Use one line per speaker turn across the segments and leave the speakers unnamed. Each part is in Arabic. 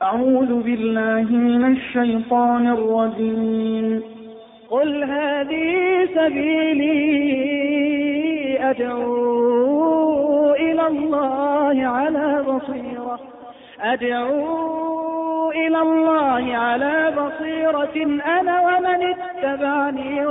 أعوذ بالله من الشيطان الرجيم.
قل هذه سبيلي أدعو إلى الله على بصيرة أنا ومن اتبعني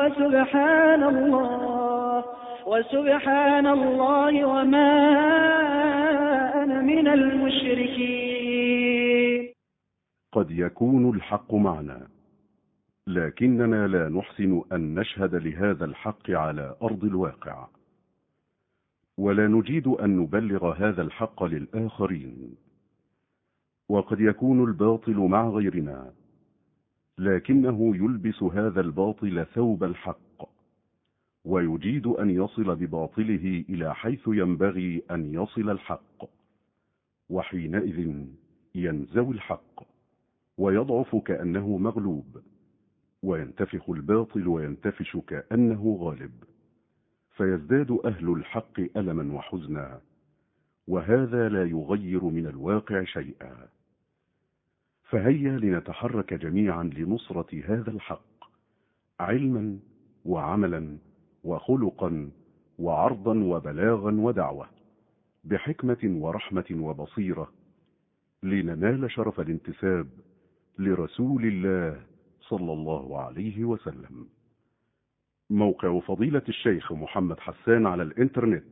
وسبحان الله وما أنا من المشركين.
قد يكون الحق معنا، لكننا لا نحسن أن نشهد لهذا الحق على أرض الواقع، ولا نجيد أن نبلغ هذا الحق للآخرين. وقد يكون الباطل مع غيرنا، لكنه يلبس هذا الباطل ثوب الحق، ويجيد أن يصل بباطله إلى حيث ينبغي أن يصل الحق، وحينئذ ينزوي الحق ويضعف كأنه مغلوب، وينتفخ الباطل وينتفش كأنه غالب، فيزداد أهل الحق ألما وحزنا، وهذا لا يغير من الواقع شيئا. فهيا لنتحرك جميعا لنصرة هذا الحق، علما وعملا وخلقا وعرضا وبلاغا ودعوة، بحكمة ورحمة وبصيرة، لننال شرف الانتساب لرسول الله صلى الله عليه وسلم. موقع فضيلة الشيخ محمد حسان على الإنترنت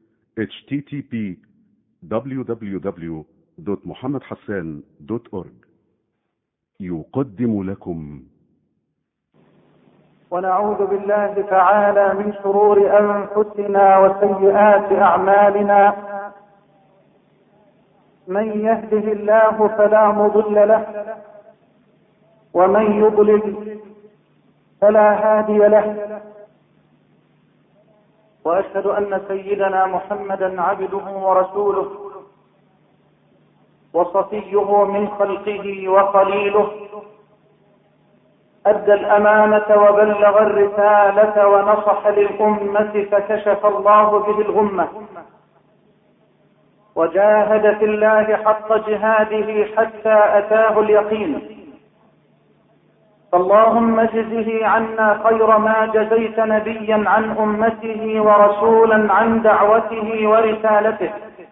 http://www.muhammadhassan.org يقدم لكم.
ونعوذ بالله تعالى من شرور أنفسنا وسيئات أعمالنا، من يهده الله فلا مضل له، ومن يضلل فلا هادي له، وأشهد أن سيدنا محمدا عبده ورسوله وصفيه من خلقه وخليله، أدى الأمانة وبلغ الرسالة ونصح للأمة فكشف الله به الغمة، وجاهد في الله حق جهاده حتى أتاه اليقين. فاللهم اجزه عنا خير ما جزيت نبيا عن أمته ورسولا عن دعوته ورسالته،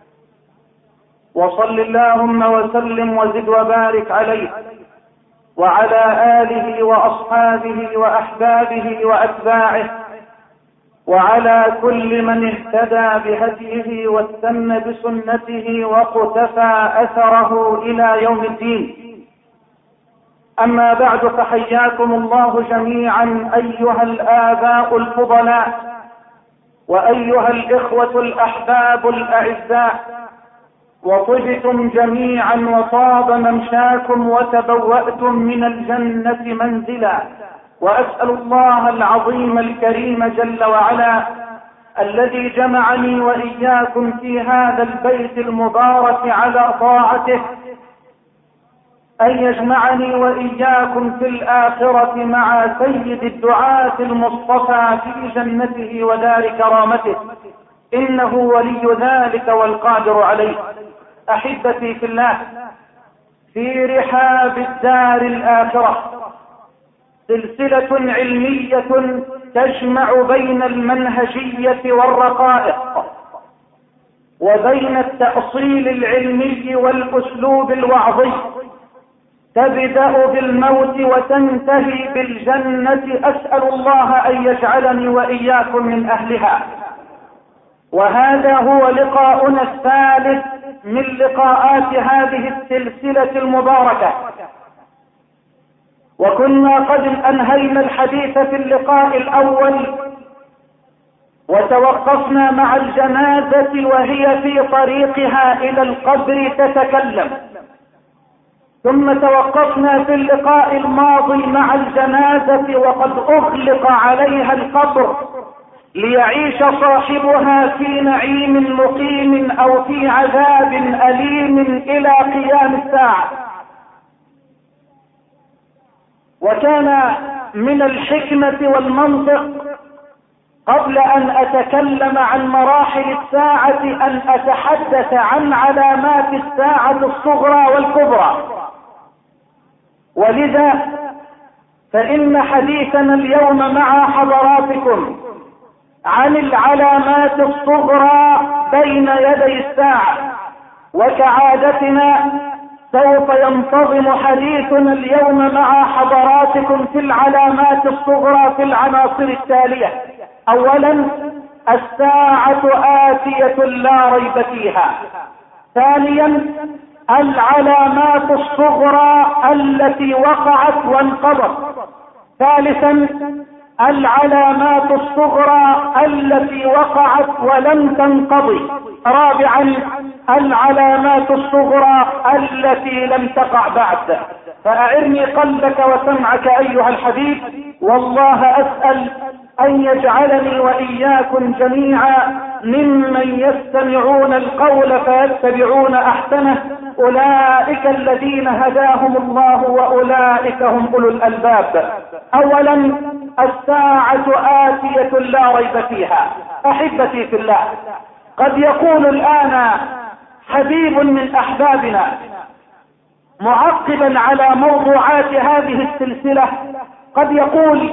وصل اللهم وسلم وزد وبارك عليه وعلى آله وأصحابه وأحبابه وأتباعه، وعلى كل من اهتدى بهديه واستنى بسنته وقتفى أثره إلى يوم الدين. أما بعد، فحياكم الله جميعا أيها الآباء الفضلاء، وأيها الإخوة الأحباب الأعزاء، وطبتم جميعا وطاب ممشاكم وتبوأتم من الجنة منزلا. وأسأل الله العظيم الكريم جل وعلا الذي جمعني وإياكم في هذا البيت المبارك على طاعته أن يجمعني وإياكم في الآخرة مع سيد الدعاة المصطفى في جنته ودار كرامته، إنه ولي ذلك والقادر عليه. أحبتي في الله، في رحاب الدار الآخرة سلسلة علمية تجمع بين المنهجية والرقائق، وبين التأصيل العلمي والأسلوب الوعظي، تبدأ بالموت وتنتهي بالجنة. أسأل الله أن يجعلني وإياكم من أهلها. وهذا هو لقاؤنا الثالث من لقاءات هذه السلسلة المباركة، وكنا قد أنهينا الحديث في اللقاء الأول، وتوقفنا مع الجنازة وهي في طريقها إلى القبر تتكلم، ثم توقفنا في اللقاء الماضي مع الجنازة وقد أغلق عليها القبر ليعيش صاحبها في نعيم مقيم أو في عذاب أليم إلى قيام الساعة. وكان من الحكمة والمنطق قبل أن أتكلم عن مراحل الساعة أن أتحدث عن علامات الساعة الصغرى والكبرى، ولذا فإن حديثنا اليوم مع حضراتكم عن العلامات الصغرى بين يدي الساعة، وكعادتنا سوف ينتظم حديثنا اليوم مع حضراتكم في العلامات الصغرى في العناصر التالية. اولا، الساعة آتية لا ريب فيها. ثانيا، العلامات الصغرى التي وقعت وانقضت. ثالثا، العلامات الصغرى التي وقعت ولم تنقضي. رابعا، العلامات الصغرى التي لم تقع بعد. فأعرني قلبك وسمعك أيها الحبيب، والله أسأل أن يجعلني وإياكم جميعا ممن يستمعون القول فيتبعون أحسنه، أولئك الذين هداهم الله وأولئك هم أولو الألباب. أولا، الساعة آتية لا ريب فيها. أحبتي في الله، قد يقول الآن حبيب من أحبابنا معقبا على موضوعات هذه السلسلة، قد يقول: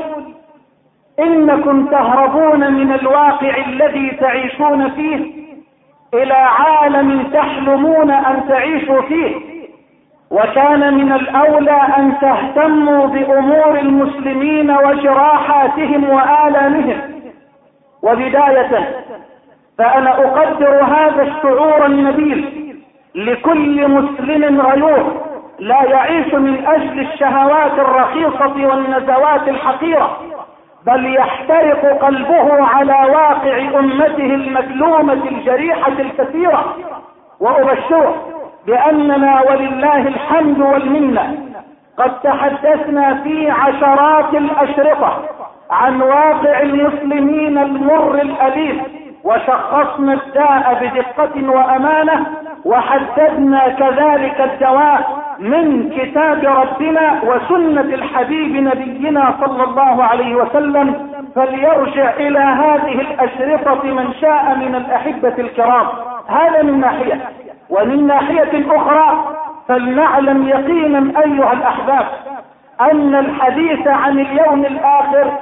إنكم تهربون من الواقع الذي تعيشون فيه إلى عالم تحلمون أن تعيشوا فيه، وكان من الأولى أن تهتموا بأمور المسلمين وجراحاتهم وآلامهم. وبداية فأنا أقدر هذا الشعور النبيل لكل مسلم غيور لا يعيش من أجل الشهوات الرخيصة والنزوات الحقيرة، بل يحترق قلبه على واقع أمته المكلومة الجريحة الكثيرة. وأبشره بأننا ولله الحمد والمنة قد تحدثنا في عشرات الأشرطة عن واقع المسلمين المر الأليم، وشخصنا الداء بدقة وأمانة، وحددنا كذلك الدواء من كتاب ربنا وسنة الحبيب نبينا صلى الله عليه وسلم. فليرجع إلى هذه الأشرطة من شاء من الأحبة الكرام. هذا من ناحية. ومن ناحية أخرى فلنعلم يقينا أيها الأحباب أن الحديث عن اليوم الآخر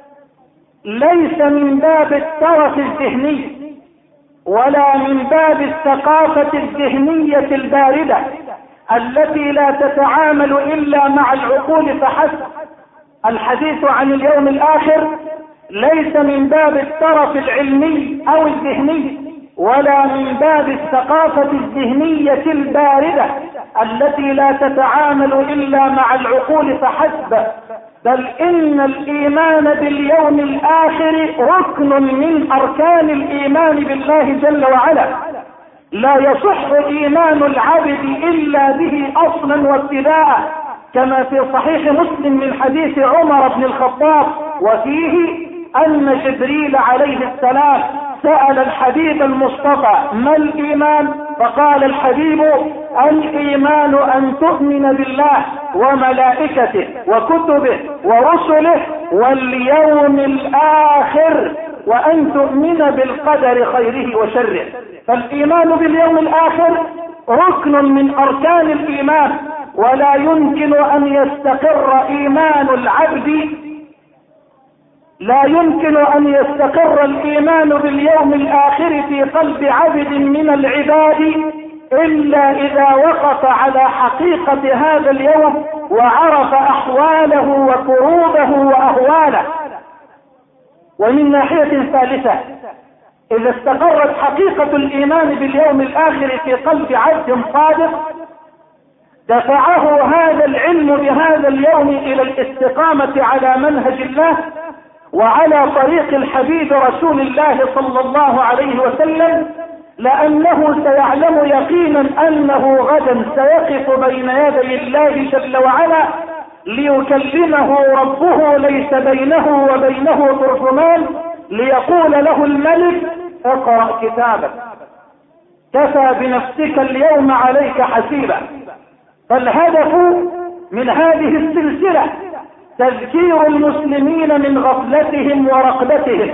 ليس من باب الترف الذهني ولا من باب الثقافة الذهنية الباردة التي لا تتعامل إلا مع العقول فحسب. الحديث عن اليوم الآخر ليس من باب الترف العلمي أو الذهني ولا من باب الثقافة الذهنية الباردة التي لا تتعامل إلا مع العقول فحسب، بل إن الإيمان باليوم الآخر ركن من أركان الإيمان بالله جل وعلا. لا يصح إيمان العبد إلا به أصلا وابتداء، كما في صحيح مسلم من حديث عمر بن الخطاب، وفيه أن جبريل عليه السلام سأل الحبيب المصطفى: ما الإيمان؟ فقال الحبيب: الإيمان أن تؤمن بالله وملائكته وكتبه ورسله واليوم الآخر وأن تؤمن بالقدر خيره وشره. فالإيمان باليوم الآخر ركن من أركان الإيمان، ولا يمكن أن يستقر إيمان العبد، لا يمكن أن يستقر الإيمان باليوم الآخر في قلب عبد من العباد إلا إذا وقف على حقيقة هذا اليوم وعرف أحواله وكروبه وأهواله. ومن ناحية ثالثة، إذا استقرت حقيقة الإيمان باليوم الآخر في قلب عبد صادق دفعه هذا العلم بهذا اليوم إلى الاستقامة على منهج الله وعلى طريق الحبيب رسول الله صلى الله عليه وسلم، لأنه سيعلم يقينا أنه غدا سيقف بين يدي الله جل وعلا ليكلمه ربه ليس بينه وبينه ترجمان، ليقول له الملك: اقرأ كتابك كفى بنفسك اليوم عليك حسيبا. فالهدف من هذه السلسلة تذكير المسلمين من غفلتهم ورقبتهم،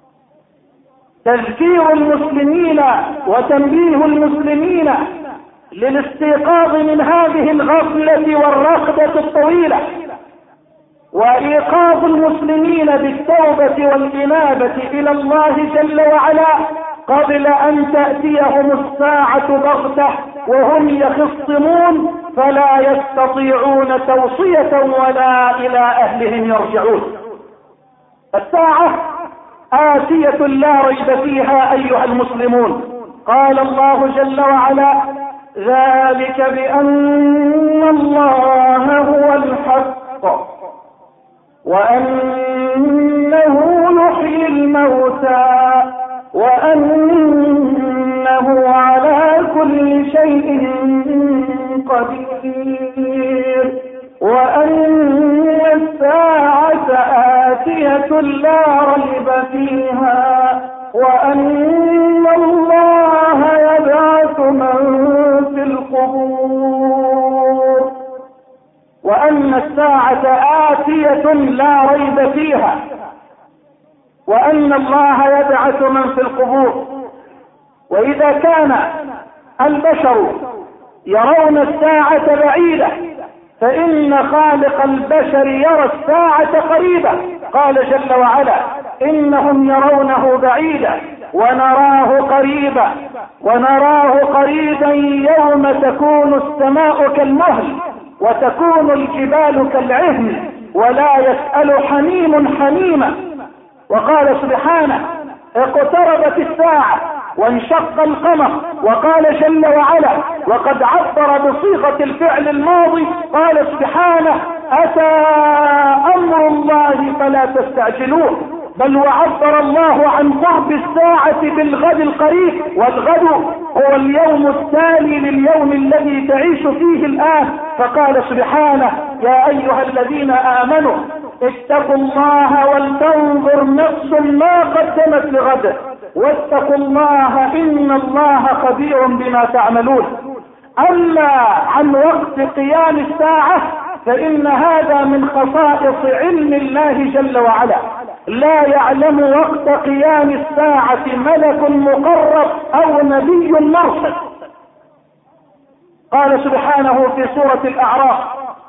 تذكير المسلمين وتنبيه المسلمين للاستيقاظ من هذه الغفلة والرقدة الطويلة، وإيقاظ المسلمين بالتوبة والإنابة إلى الله جل وعلا قبل أن تأتيهم الساعة بغتة وهم يخصمون فلا يستطيعون توصية ولا إلى أهلهم يرجعون. الساعة آتية لا ريب فيها أيها المسلمون. قال الله جل وعلا: ذلك بأن الله هو الحق وأنه يحيي الموتى وأنه على كل شيء قدير وأن الساعة آتية لا ريب فيها وأن الله يبعث من في القبور. وأن الساعة آتية لا ريب فيها وأن الله يبعث من في القبور. وإذا كان البشر يرون الساعة بعيدة فإن خالق البشر يرى الساعة قريبة. قال جل وعلا: إنهم يرونه بعيدا ونراه قريبا ونراه قريبا يوم تكون السماء كالمهل وتكون الجبال كالعهن ولا يسأل حميم حميما. وقال سبحانه: اقتربت الساعة وانشق القمر. وقال جل وعلا وقد عبر بصيغة الفعل الماضي قال سبحانه: أتى أمر الله فلا تستعجلوه. بل وعبر الله عن قرب الساعة بالغد القريب، والغد هو اليوم التالي لليوم الذي تعيش فيه الآن. فقال سبحانه: يا أيها الذين آمنوا اتقوا الله ولتنظر نفس ما قدمت لغد واتقوا الله إن الله خبير بما تعملون. أما عن وقت قيام الساعة فإن هذا من خصائص علم الله جل وعلا، لا يعلم وقت قيام الساعة ملك مقرب أو نبي مرسل. قال سبحانه في سورة الأعراف: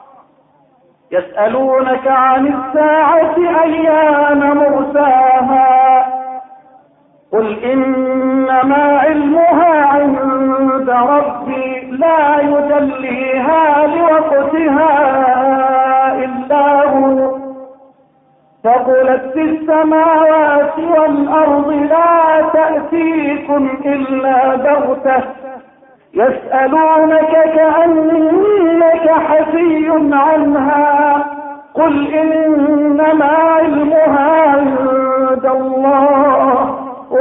يسألونك عن الساعة أيان مرساها قل إنما علمها عند ربي لا يجليها لوقتها إلا هو ثقلت في السماوات والأرض لا تأتيكم إلا بغتة يسألونك كأنك حفي عنها قل إنما علمها عند الله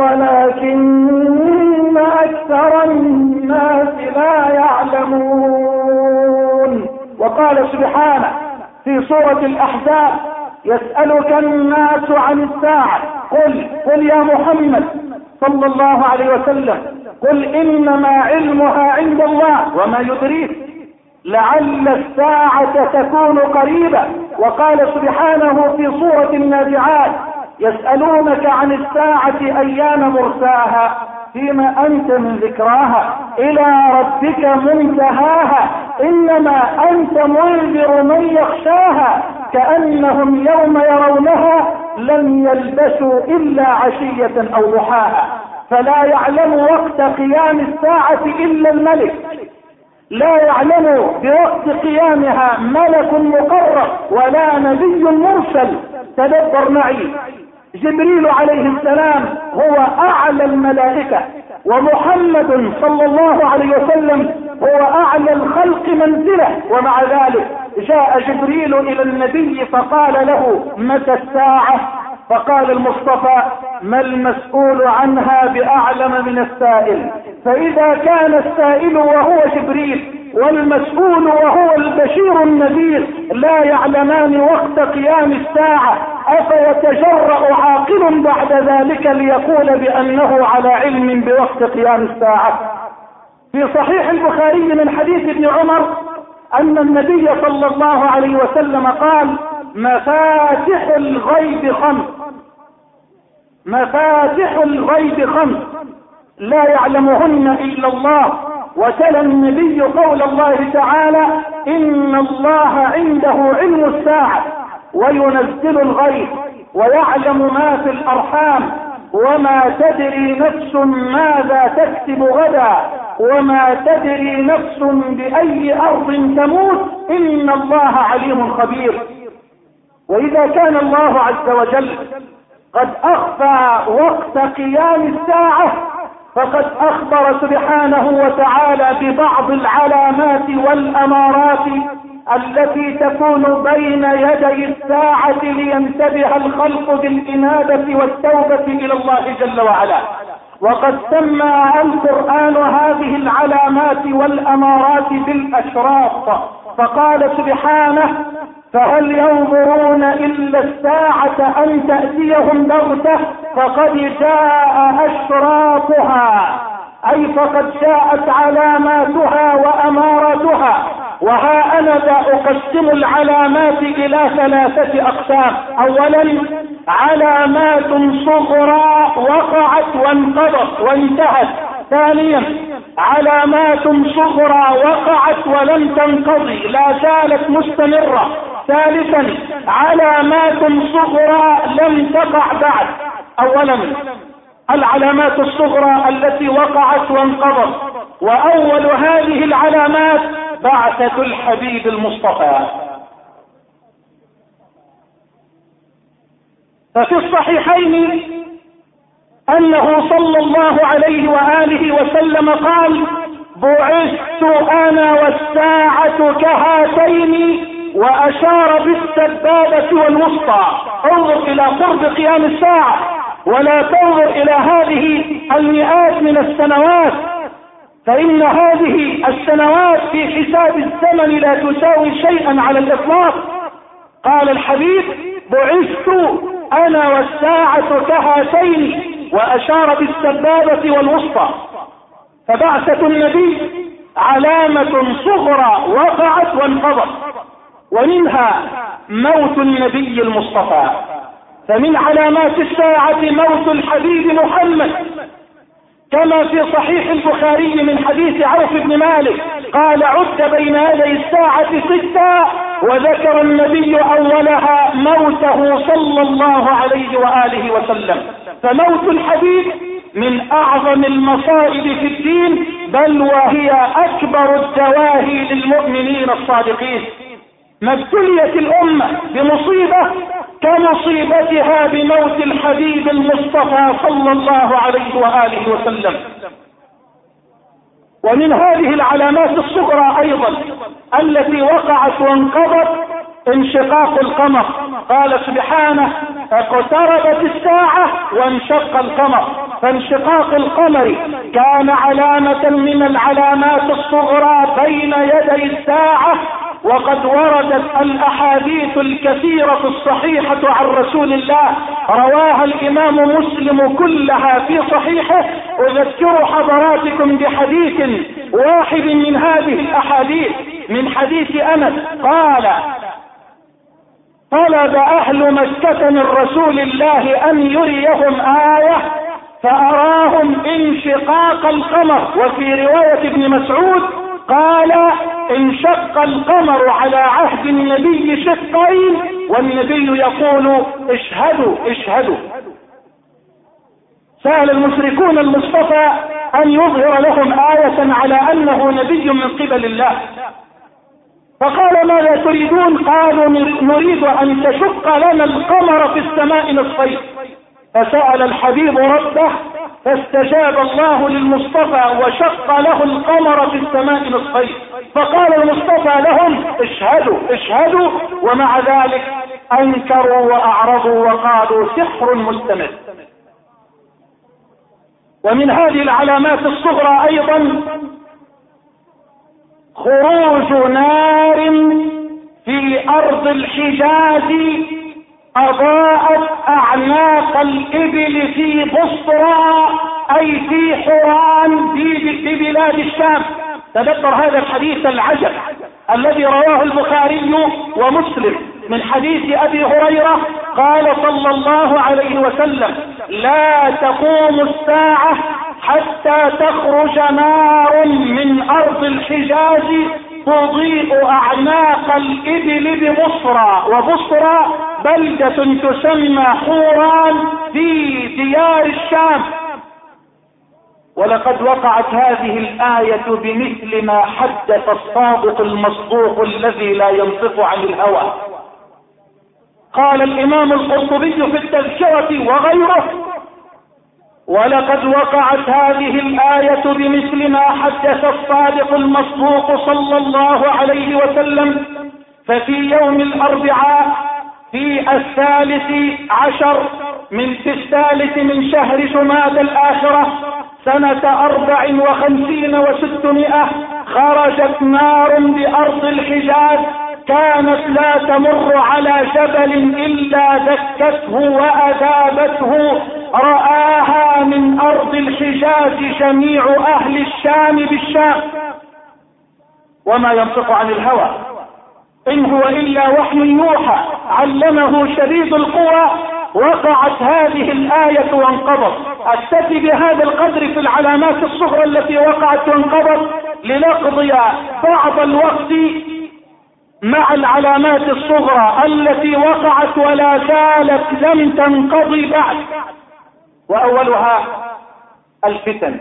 ولكن أكثر الناس لا يعلمون. وقال سبحانه في سورة الأحزاب: يسألك الناس عن الساعة قل يا محمد صلى الله عليه وسلم قل إنما علمها عند الله وما يدريك لعل الساعة تكون قريبة. وقال سبحانه في سورة النازعات: يسألونك عن الساعة أيان مرساها فيما أنت من ذكراها إلى ربك منتهاها إنما أنت منذر من يخشاها كأنهم يوم يرونها لم يلبسوا إلا عشية أو ضحاها. فلا يعلم وقت قيام الساعة إلا الملك، لا يعلم بوقت قيامها ملك مقرب ولا نبي مرسل. تدبر معي، جبريل عليه السلام هو أعلى الملائكة، ومحمد صلى الله عليه وسلم هو أعلى الخلق منزلة، ومع ذلك جاء جبريل إلى النبي فقال له: متى الساعة؟ فقال المصطفى: ما المسؤول عنها بأعلم من السائل. فإذا كان السائل وهو جبريل والمسؤول وهو البشير النذير لا يعلمان وقت قيام الساعة، أفيتجرأ عاقل بعد ذلك ليقول بأنه على علم بوقت قيام الساعة؟ في صحيح البخاري من حديث ابن عمر أن النبي صلى الله عليه وسلم قال: مفاتح الغيب خمس، مفاتح الغيب خمس لا يعلمهن إلا الله وتلا النبي قول الله تعالى: إن الله عنده علم الساعة وينزل الغيث ويعلم ما في الأرحام وما تدري نفس ماذا تكسب غدا وما تدري نفس بأي أرض تموت إن الله عليم خبير. وإذا كان الله عز وجل قد أخفى وقت قيام الساعة فقد أخبر سبحانه وتعالى ببعض العلامات والأمارات التي تكون بين يدي الساعة لينتبه الخلق بالإنابة والتوبة إلى الله جل وعلا. وقد سمى القرآن هذه العلامات والأمارات بالأشراط، فقال سبحانه: فهل ينظرون إلا الساعة أن تأتيهم بغتة فقد جاء أشراطها، أي فقد جاءت علاماتها وأماراتها. وها أنا ذا أقسم العلامات إلى 3 أقسام: أولا علامات صغرى وقعت وانقضت وانتهت، ثانيا علامات صغرى وقعت ولم تنقضي لا زالت مستمرة، ثالثا علامات صغرى لم تقع بعد. أولا العلامات الصغرى التي وقعت وانقضت، وأول هذه العلامات بعثة الحبيب المصطفى. ففي الصحيحين أنه صلى الله عليه وآله وسلم قال: بعثت أنا والساعة كهاتين، وأشار بالسبابة والوسطى. انظر إلى قرب قيام الساعة ولا تنظر إلى هذه المئات من السنوات، فإن هذه السنوات في حساب الزمن لا تساوي شيئا على الإطلاق. قال الحبيب: بعثت أنا والساعة كهاتين، وأشار بالسبابة والوسطى. فبعثة النبي علامة صغرى وقعت وانقضت، ومنها موت النبي المصطفى. فمن علامات الساعة موت الحبيب محمد، كما في صحيح البخاري من حديث عوف بن مالك قال: عد بين يدي الساعة 6، وذكر النبي أولها موته صلى الله عليه وآله وسلم. فموت الحبيب من أعظم المصائب في الدين، بل وهي أكبر الدواهي للمؤمنين الصادقين. ما ابتليت الأمة بمصيبة كمصيبتها بموت الحبيب المصطفى صلى الله عليه وآله وسلم. ومن هذه العلامات الصغرى أيضا التي وقعت وانقضت انشقاق القمر. قال سبحانه: اقتربت الساعة وانشق القمر. فانشقاق القمر كان علامة من العلامات الصغرى بين يدي الساعة، وقد وردت الأحاديث الكثيرة الصحيحة عن رسول الله رواها الإمام مسلم كلها في صحيحه. أذكر حضراتكم بحديث واحد من هذه الأحاديث، من حديث أنس قال: طلب أهل مكة من رسول الله أن يريهم آية فأراهم انشقاق القمر. وفي رواية ابن مسعود قال: انشق القمر على عهد النبي شقين، والنبي يقول: اشهدوا اشهدوا. سأل المشركون المصطفى أن يظهر لهم آية على أنه نبي من قبل الله، فقال: ماذا تريدون؟ قالوا: نريد أن تشق لنا القمر في السماء نصفين. فسأل الحبيب ربه فاستجاب الله للمصطفى وشق له القمر في السماء نصفين. فقال المصطفى لهم: اشهدوا اشهدوا، ومع ذلك أنكروا وأعرضوا وقالوا: سحر مستمر. ومن هذه العلامات الصغرى أيضا خروج نار في أرض الحجاز أضاءت أعناق الإبل في بصرى، أي في حوران في بلاد الشام. تذكر هذا الحديث العجب الذي رواه البخاري ومسلم من حديث أبي هريرة قال صلى الله عليه وسلم: لا تقوم الساعة حتى تخرج نار من أرض الحجاز تضيء أعناق الإبل ببصرى، وبصرى بلدة تسمى حوران في ديار الشام. ولقد وقعت هذه الآية بمثل ما حدث الصادق المصدوق الذي لا ينطق عن الهوى. قال الإمام القرطبي في التذكرة وغيره: ولقد وقعت هذه الآية بمثل ما حدث الصادق المصدوق صلى الله عليه وسلم. ففي يوم الأربعاء في 13 من شهر جمادى الآخرة سنة 54 و600 خرجت نار بأرض الحجاز كانت لا تمر على جبل إلا دكته وأذابته، رآها من أرض الحجاز جميع أهل الشام بالشام. وما ينطق عن الهوى إن هو إلا وحي يوحى علمه شديد القوى. وقعت هذه الآية وانقضت. أكتفي بهذا القدر في العلامات الصغرى التي وقعت وانقضت لنقضي بعض الوقت مع العلامات الصغرى التي وقعت ولا زالت لم تنقضي بعد. وأولها الفتن،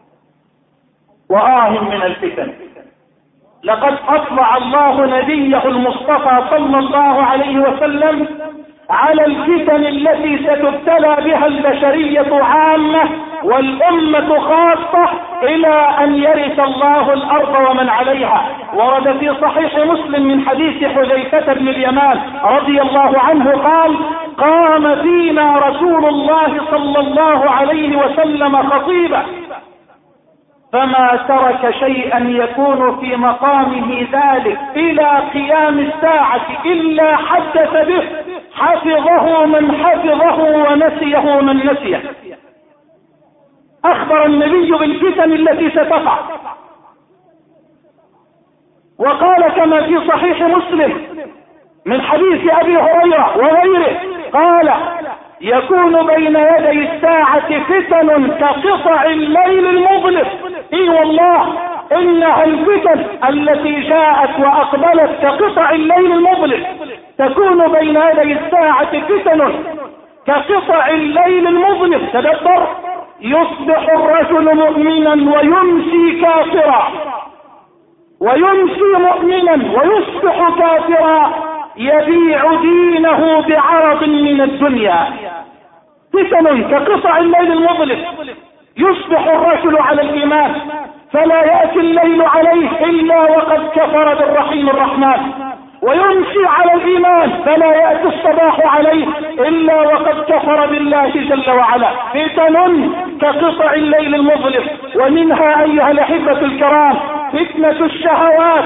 من الفتن. لقد أطلع الله نبيه المصطفى صلى الله عليه وسلم على الفتن التي ستبتلى بها البشرية عامة والأمة خاصة إلى أن يرث الله الأرض ومن عليها. ورد في صحيح مسلم من حديث حذيفة بن اليمان رضي الله عنه قال: قام فينا رسول الله صلى الله عليه وسلم خطيبا فما ترك شيئا يكون في مقامه ذلك إلى قيام الساعة إلا حدث به، حفظه من حفظه ونسيه من نسيه. أخبر النبي بالفتن التي ستقع، وقال كما في صحيح مسلم من حديث أبي هريرة وغيره قال: يكون بين يدي الساعة فتن كقطع الليل المظلم. اي والله انها الفتن التي جاءت واقبلت كقطع الليل المظلم. تكون بين يدي الساعة فتن كقطع الليل المظلم. تدبر: يصبح الرجل مؤمنا ويمسي كافرا، ويمسي مؤمنا ويصبح كافرا، يبيع دينه بعرض من الدنيا. فتن كقطع الليل المظلم. يصبح الرجل على الإيمان فلا يأتي الليل عليه إلا وقد كفر بالرحيم الرحمن، ويمشي على الإيمان فلا يأتي الصباح عليه إلا وقد كفر بالله جل وعلا. فتن كقطع الليل المظلم. ومنها أيها الأحبة الكرام فتنة الشهوات،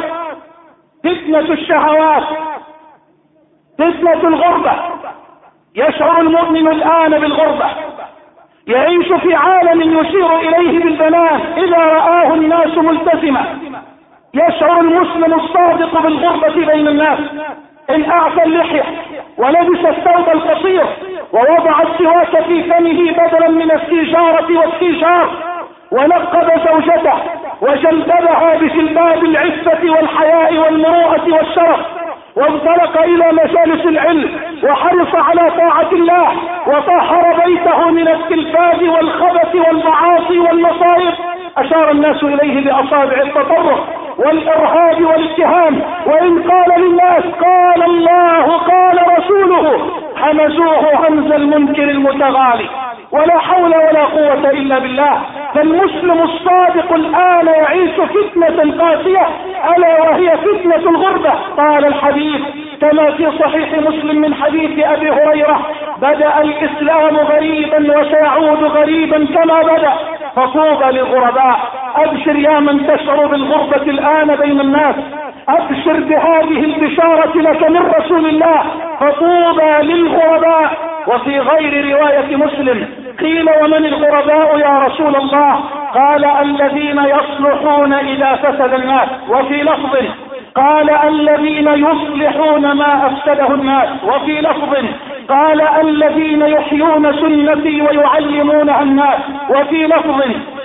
فتنة الغربة. يشعر المؤمن الآن بالغربة، يعيش في عالم يشير إليه بالبنان إذا رآه الناس ملتزما. يشعر المسلم الصادق بالغربة بين الناس إن أعفى اللحية ولبس الثوب القصير ووضع السواك في فمه بدلا من السيجارة والسيجار، ونقب زوجته وجلببها بجلباب العفة والحياء والمروءة والشرف، وانطلق إلى مجالس العلم وحرص على طاعة الله وطهر بيته من التلفاز والخبث والمعاصي والمصائب. أشار الناس إليه بأصابع التطرف والإرهاب والاتهام، وإن قال للناس قال الله قال رسوله حمزوه همز المنكر المتغالي. ولا حول ولا قوة إلا بالله. فالمسلم الصادق الآن يعيش فتنة قاسية ألا وهي فتنة الغربة. قال الحديث كما في صحيح مسلم من حديث أبي هريرة: بدأ الإسلام غريبا وسيعود غريبا كما بدأ، فطوبى للغرباء. أبشر يا من تشعر بالغربة الآن بين الناس، أبشر بهذه البشارة لك من رسول الله، فطوبى للغرباء. وفي غير رواية مسلم قيل: ومن الغرباء يا رسول الله؟ قال: الذين يصلحون إذا فسد الناس. وفي لفظ قال: الذين يصلحون ما أفسده الناس. وفي لفظ قال: الذين يحيون سنتي ويعلمونها الناس. وفي لفظ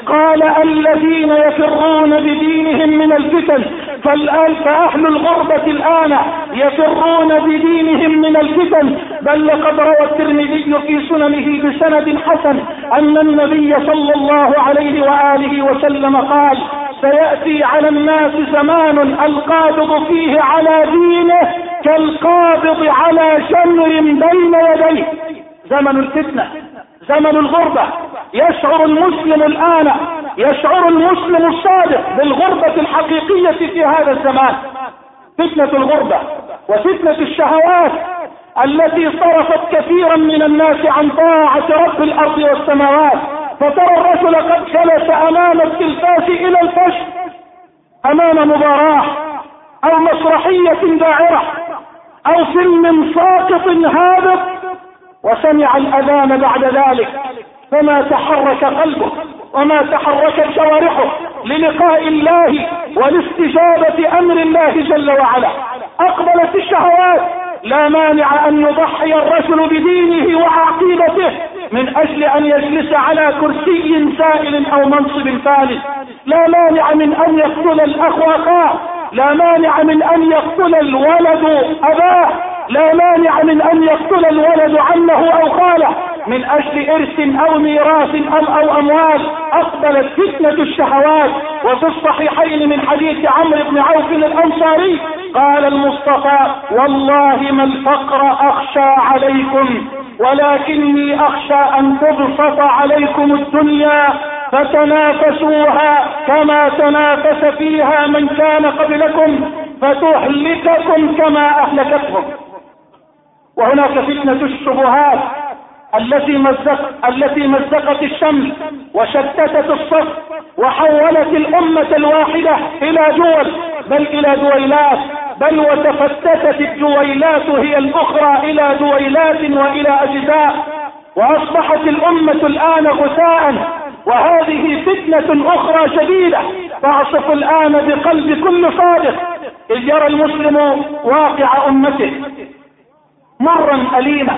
قال الذين يفرون بدينهم من الفتن، فأهل الغربة الآن يفرون بدينهم من الفتن. بل لقد روى الترمذي في سننه بسند حسن أن النبي صلى الله عليه وآله وسلم قال: سيأتي على الناس زمان القابض فيه على دينه كالقابض على شمر بين يديه. زمن الفتنة، زمن الغربة. يشعر المسلم الآن، يشعر المسلم الصادق بالغربة الحقيقية في هذا الزمان. فتنة الغربة وفتنة الشهوات التي صرفت كثيرا من الناس عن طاعة رب الأرض والسماوات. فترى الرجل قد جلس أمام التلفاز إلى الفجر، أمام مباراة أو مسرحية داعرة أو فيلم ساقط هابط، وسمع الأذان بعد ذلك فما تحرك قلبه وما تحركت جوارحه للقاء الله ولاستجابة أمر الله جل وعلا. أقبلت الشهوات. لا مانع أن يضحي الرجل بدينه وعقيدته من أجل أن يجلس على كرسي سائل أو منصب ثالث. لا مانع من أن يقتل الأخ أخاه، لا مانع من أن يقتل الولد أباه، لا مانع من أن يقتل الولد عمه أو خاله من أجل إرث أو ميراث أو أموال. أقبلت فتنة الشهوات. وفي الصحيحين من حديث عمرو بن عوف الأنصاري قال المصطفى: والله ما الفقر أخشى عليكم ولكني أخشى أن تبسط عليكم الدنيا فتنافسوها كما تنافس فيها من كان قبلكم فتهلككم كما أهلكتهم. وهناك فتنة الشبهات التي مزقت الشمل وشتتت الصف وحولت الأمة الواحدة إلى دول، بل إلى دويلات، بل وتفتتت الدويلات هي الأخرى إلى دويلات وإلى أجزاء، وأصبحت الأمة الآن غثاء. وهذه فتنة أخرى شديدة تعصف الآن بقلب كل صادق إذ يرى المسلم واقع أمته مرا أليما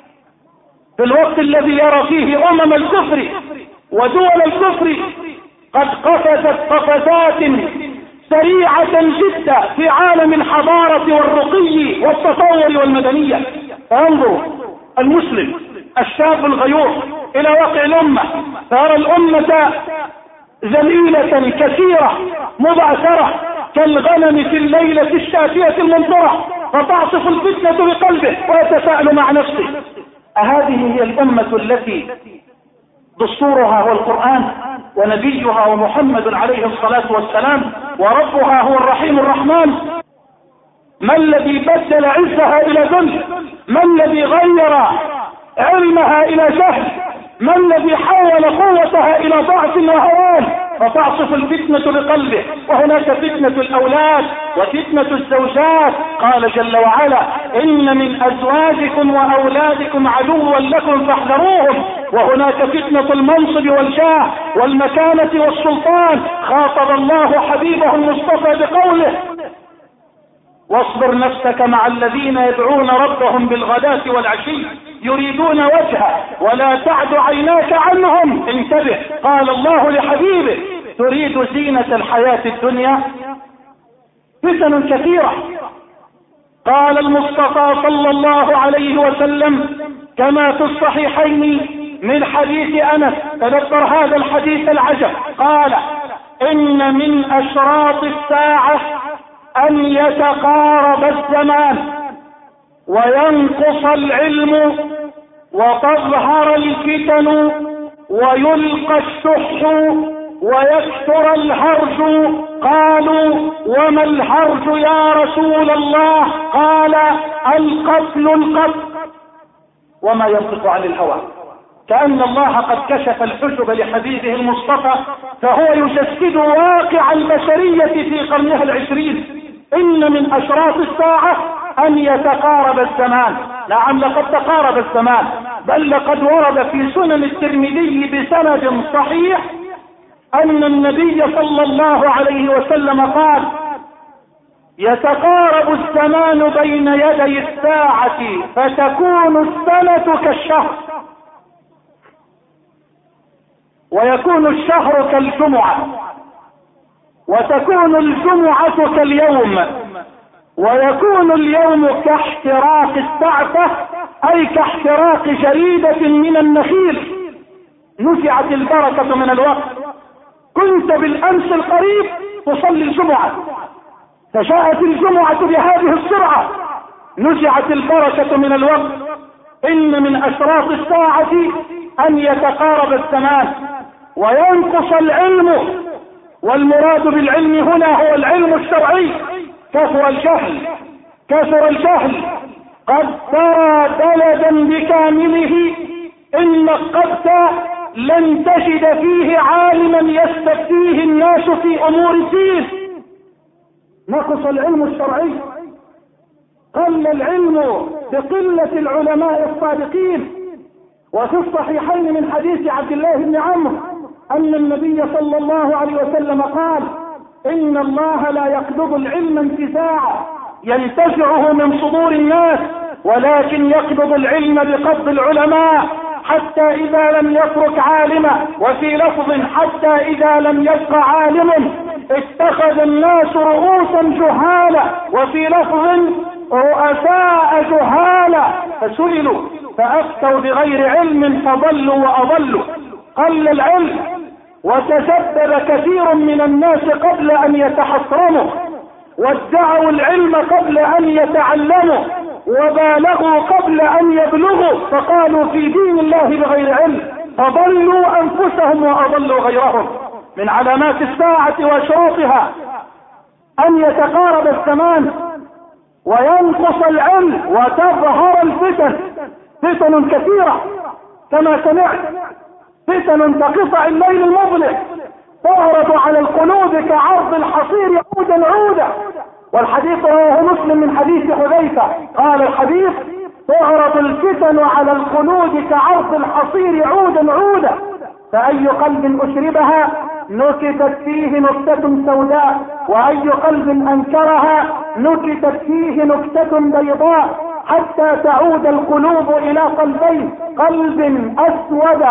في الوقت الذي يرى فيه أمم الكفر ودول الكفر قد قفزت قفزات سريعة جدا في عالم الحضارة والرقي والتطور والمدنية. فانظر المسلم الشاب الغيور إلى واقع الأمة، فيرى الأمة ذليلة كثيرة مبعثرة كالغنم في الليلة الشاتية الممطرة، فتعصف الفتنة بقلبه ويتساءل مع نفسه: أهذه هي الأمة التي دستورها هو القرآن ونبيها ومحمد عليه الصلاة والسلام وربها هو الرحيم الرحمن؟ ما الذي بدل عزها إلى ذل؟ ما الذي غير علمها إلى جهل؟ ما الذي حول قوتها إلى ضعف وهوان؟ فتعصف الفتنة بقلبه. وهناك فتنة الأولاد وفتنة الزوجات. قال جل وعلا: إن من أزواجكم وأولادكم عدوا لكم فاحذروهم. وهناك فتنة المنصب والجاه والمكانة والسلطان. خاطب الله حبيبه المصطفى بقوله: واصبر نفسك مع الذين يدعون ربهم بالغداة والعشي يريدون وجهه ولا تعد عيناك عنهم. انتبه، قال الله لحبيبه: تريد زينة الحياة الدنيا. فتن كثيرة. قال المصطفى صلى الله عليه وسلم كما في الصحيحين من حديث أنس، تذكر هذا الحديث العجب، قال: إن من أشراط الساعة أن يتقارب الزمان وينقص العلم وتظهر الفتن ويلقى الشح ويكثر الهرج. قالوا: وما الهرج يا رسول الله؟ قال: القتل. وما ينطق عن الهوى. كأن الله قد كشف الحجب لحبيبه المصطفى فهو يجسد واقع البشرية في قرنها العشرين. إن من أشراط الساعة أن يتقارب الزمان. نعم، لقد تقارب الزمان، بل لقد ورد في سنن الترمذي بسند صحيح أن النبي صلى الله عليه وسلم قال: يتقارب الزمان بين يدي الساعة فتكون السنة كالشهر. ويكون الشهر كالجمعة، وتكون الجمعة كاليوم، ويكون اليوم كاحتراق السعفة، أي كاحتراق جريدة من النخيل. نزعت البركة من الوقت. كنت بالأمس القريب تصلي الجمعة، فجاءت الجمعة بهذه السرعة، نزعت البركة من الوقت. إن من أشراط الساعة أن يتقارب الزمان وينقص العلم، والمراد بالعلم هنا هو العلم الشرعي. كثر الجهل، كثر الجهل، قد سرى بلدا بكامله إن قبت لن تجد فيه عالما يستفتيه الناس في أمور الدين. نقص العلم الشرعي، قل العلم بقلة العلماء الصادقين. وفي الصحيحين من حديث عبد الله بن عمرو أن النبي صلى الله عليه وسلم قال: إن الله لا يقبض العلم انتزاعا ينتزعه من صدور الناس، ولكن يقبض العلم بقبض العلماء، حتى إذا لم يترك عالما، وفي لفظ حتى إذا لم يبق عالم اتخذ الناس رؤوسا جهالا، وفي لفظ رؤساء جهالا، فسئلوا فأفتوا بغير علم فضلوا وأضلوا. قل العلم، وتسبب كثير من الناس قبل أن يتحصرموا، وادعوا العلم قبل أن يتعلموا، وبالغوا قبل أن يبلغوا، فقالوا في دين الله بغير علم، فضلوا أنفسهم وأضلوا غيرهم. من علامات الساعة وشروطها أن يتقارب الزمان وينقص العلم وتظهر الفتن، فتن كثيرة كما سمعت، فتن كقطع الليل المظلم تعرض على القلوب كعرض الحصير عودا عودا. والحديث رواه مسلم من حديث حذيفة قال الحديث: تعرض الفتن على القلوب كعرض الحصير عودا عودا، فأي قلب أشربها نكتت فيه نكتة سوداء، وأي قلب أنكرها نكتت فيه نكتة بيضاء، حتى تعود القلوب إلى قلبين: قلب أسود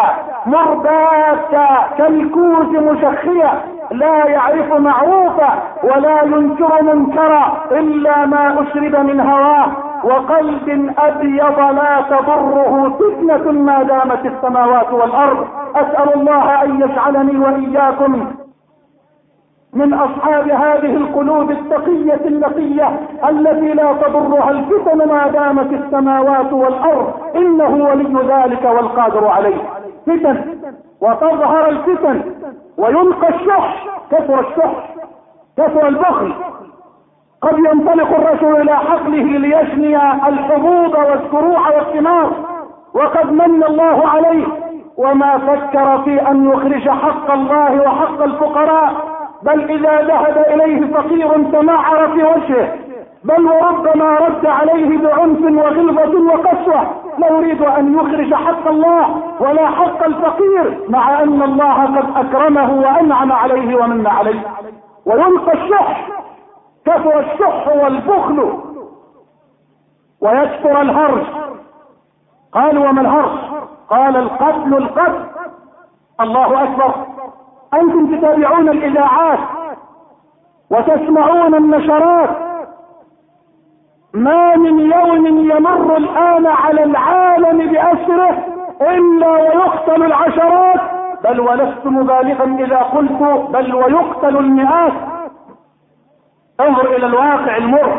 مرباتا كالكوز مشخية لا يعرف معروفا ولا ينكر منكرا إلا ما أشرب من هواه، وقلب أبيض لا تضره فتنة ما دامت السماوات والأرض. أسأل الله أن يجعلني وإياكم من أصحاب هذه القلوب التقية النقية التي لا تضرها الفتن ما دامت السماوات والأرض، إنه ولي ذلك والقادر عليه. فتن وتظهر الفتن ويلقى الشح، كثر الشح، كثر البخل. قد ينطلق الرجل إلى حقله ليجني الحبوب والزروع والثمار، وقد من الله عليه وما فكر في أن يخرج حق الله وحق الفقراء، بل إذا ذهب إليه فقير تمعر في وجهه، بل وربما رد عليه بعنف وغلظة وقسوة، لا يريد أن يخرج حق الله ولا حق الفقير، مع أن الله قد أكرمه وأنعم عليه ومن عليه. ويلقى الشح، كثر الشح والبخل، ويكثر الهرج. قالوا: وما الهرج؟ قال: القتل. القتل. الله أكبر. أنتم تتابعون الإذاعات وتسمعون النشرات، ما من يوم يمر الآن على العالم بأسره إلا ويقتل العشرات، بل ولست مبالغا إذا قلت بل ويقتل المئات. انظر إلى الواقع المر.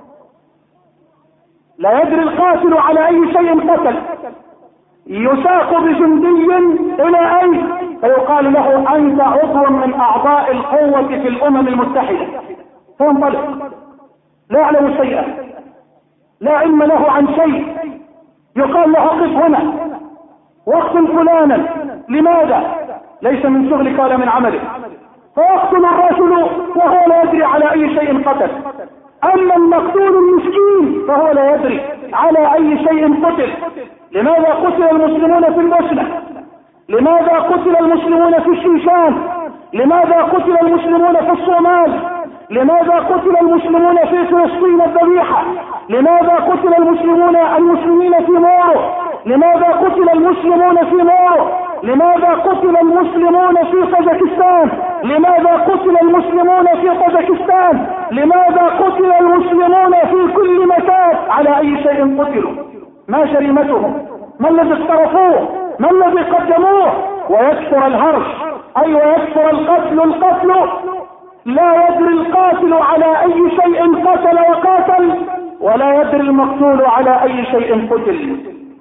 لا يدري القاتل على أي شيء قتل، يساق بجندي إلى أين؟ فيقال له: أنت عضو من أعضاء القوة في الأمم المتحدة. فينطلق لا يعلم شيئا، لا علم له عن شيء. يقال له: قف هنا واقتل فلانا. لماذا؟ ليس من شغلك ولا من عملك. فيقتل الرجل وهو لا يدري على أي شيء قتل. أما المقتول المسكين فهو لا يدري على أي شيء قتل. لماذا قتل المسلمون في البوسنة؟ لماذا قتل المسلمون في الشيشان؟ لماذا قتل المسلمون في الصومال؟ لماذا قتل المسلمون في فلسطين الذبيحة؟ لماذا قتل المسلمين في مورو؟ لماذا قتل المسلمون في مورو؟ لماذا قتل المسلمون في طاجكستان؟ لماذا قتل المسلمون في طاجكستان؟ لماذا قتل المسلمون في كل مكان؟ على أي شيء قتلوا؟ ما جريمتهم؟ ما الذي اقترفوه؟ ما الذي قدموه؟ ويكثر الهرج، أي ويكثر القتل. لا يدري القاتل على أي شيء قتل وقاتل، ولا يدري المقتول على أي شيء قتل.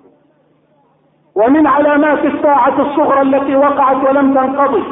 ومن علامات الساعة الصغرى التي وقعت ولم تنقضي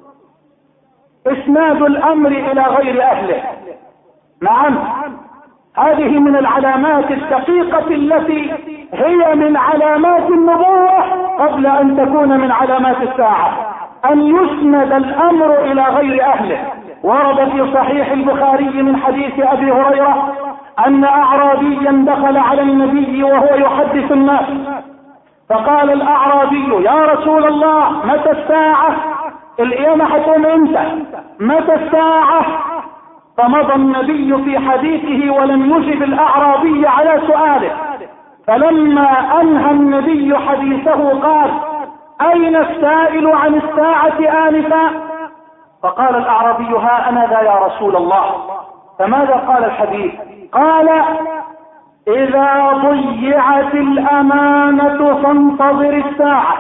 إسناد الأمر إلى غير أهله. نعم، هذه من العلامات الدقيقة التي هي من علامات النبوة قبل أن تكون من علامات الساعة، أن يسند الأمر إلى غير أهله. ورد في صحيح البخاري من حديث أبي هريرة أن أعرابيا دخل على النبي وهو يحدث الناس، فقال الأعرابي: يا رسول الله، متى الساعة؟ القيامة هتقوم امتى؟ متى الساعة؟ فمضى النبي في حديثه ولم يجب الأعرابي على سؤاله، فلما أنهى النبي حديثه قال: أين السائل عن الساعة آنفا؟ فقال الأعرابي: ها أنا ذا يا رسول الله. فماذا قال الحديث؟ قال: إذا ضيعت الأمانة فانتظر الساعة.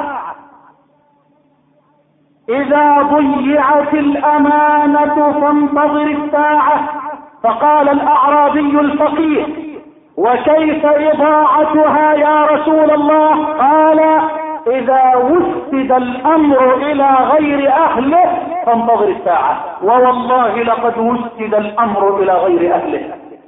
إذا ضيعت الأمانة فانتظر الساعة. فقال الأعرابي الفقيه: وكيف إضاعتها يا رسول الله؟ قال: إذا وسد الأمر إلى غير أهله فانتظر الساعة. ووالله لقد وسد الأمر إلى غير أهله.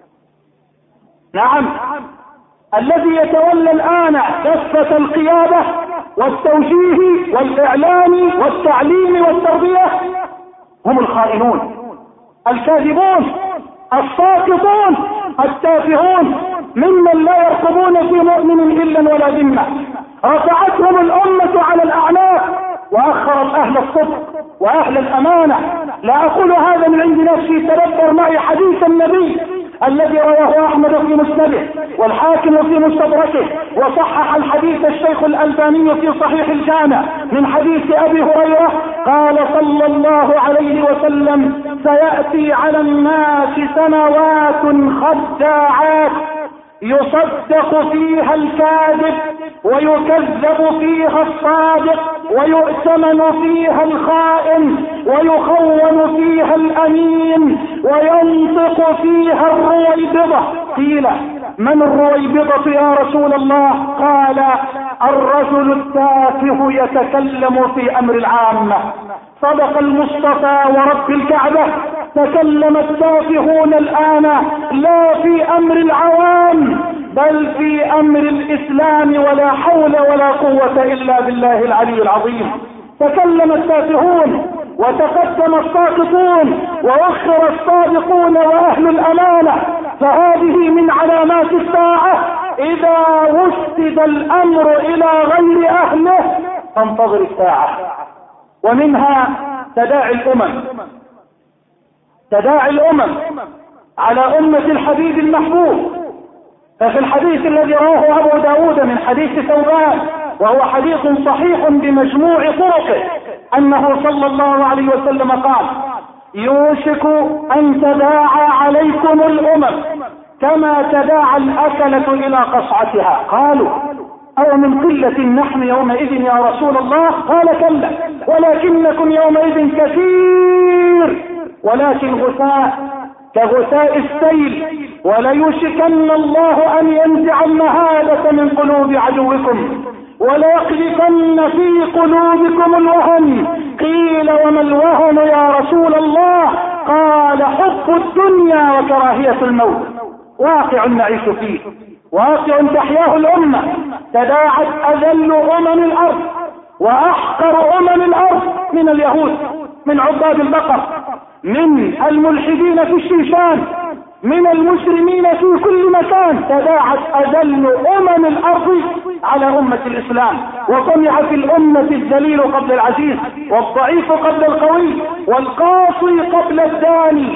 نعم، الذي يتولى الآن دفة القيادة والتوجيه والإعلام والتعليم والتربية هم الخائنون، الكاذبون، الساقطون، التافهون، ممن لا يرقبون في مؤمن إلا ولا ذمة. رفعتهم الأمة على الأعناق وأخرت أهل الصدق وأهل الأمانة. لا أقول هذا من عند نفسي، تدبر معي حديث النبي الذي رواه أحمد في مسنده والحاكم في مستدركه، وصحح الحديث الشيخ الألباني في صحيح الجامع من حديث أبي هريرة قال صلى الله عليه وسلم: سيأتي على الناس سنوات خداعات يصدق فيها الكاذب ويكذب فيها الصادق ويؤتمن فيها الخائن ويخون فيها الأمين وينطق فيها الرويبضة. قيل: من الرويبضة يا رسول الله؟ قال: الرجل التافه يتكلم في أمر العامة. صدق المصطفى ورب الكعبة، تكلم التافهون الآن لا في أمر العوام بل في أمر الإسلام، ولا حول ولا قوة إلا بالله العلي العظيم. تكلم التافهون وتقدم الساقطون وأخر الصادقون وأهل الأمانة. فهذه من علامات الساعة، إذا وسد الأمر إلى غير أهله فانتظر الساعة. ومنها تداعي الأمم على أمة الحبيب المحبوب. ففي الحديث الذي رواه أبو داود من حديث ثوبان، وهو حديث صحيح بمجموع طرقه، أنه صلى الله عليه وسلم قال: يوشك أن تداعى عليكم الأمم كما تداعى الأكلة إلى قصعتها. قالوا: أو من قلة نحن يومئذ يا رسول الله؟ قال: كلا، ولكنكم يومئذ كثير، ولكن غثاء كغثاء السيل، وليوشكن الله أن ينزع المهابة من قلوب عدوكم وليقذفن في قلوبكم الوهن. قيل: وما الوهن يا رسول الله؟ قال: حب الدنيا وكراهية الموت. واقع نعيش فيه، واقع تحياه الأمة. تداعت أذل الأرض وأحقر الأرض من اليهود، من عباد البقر، من الملحدين في الشيشان، من المسلمين في كل مكان. تداعت أذل الأرض على أمة الإسلام، وطمع في الأمة الذليل قبل العزيز، والضعيف قبل القوي، والقاصي قبل الداني.